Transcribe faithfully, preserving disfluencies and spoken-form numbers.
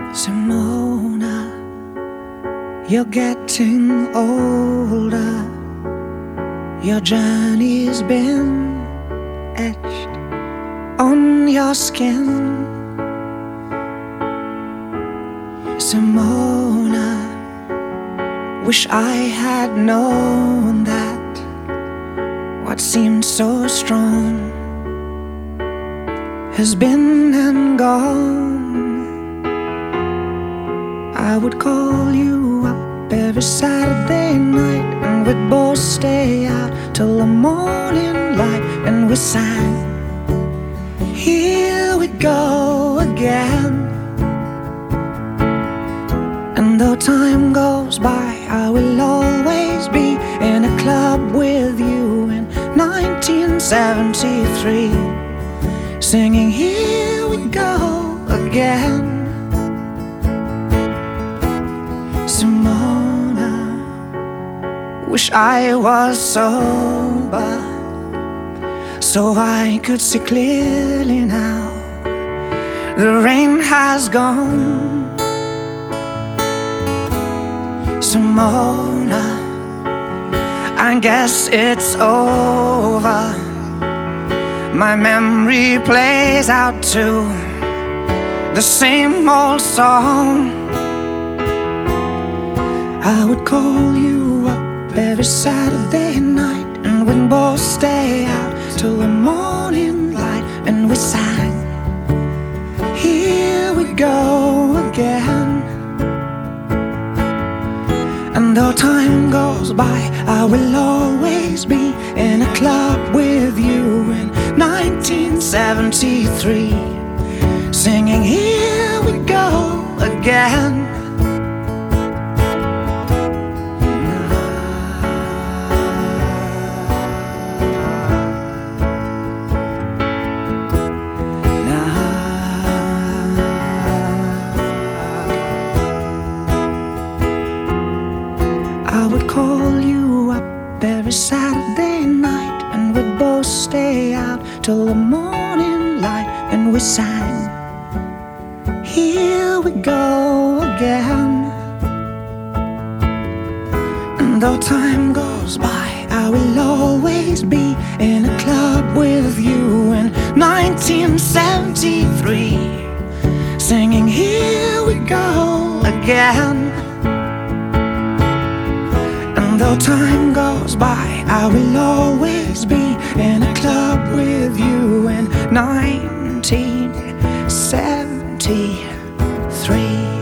Simona, you're getting older. Your journey's been etched on your skin. Simona, wish I had known that what seemed so strong has been and gone. I would call you up every Saturday night, and we'd both stay out till the morning light, and we sang, here we go again. And though time goes by, I will always be in a club with you in nineteen seventy-three, singing, here we go again. Simona, wish I was sober so I could see clearly now. The rain has gone. Simona, I guess it's over. My memory plays out to the same old song. I would call you up every Saturday night, and we'd both stay out till the morning light, and we sang, here we go again. And though time goes by, I will always be in a club with you in nineteen seventy-three, singing, here we go again. I would call you up every Saturday night, and we'd both stay out till the morning light, and we sang, here we go again. And though time goes by, I will always be in a club with you in nineteen seventy-three, singing, here we go again. Though time goes by, I will always be in a club with you in nineteen seventy-three.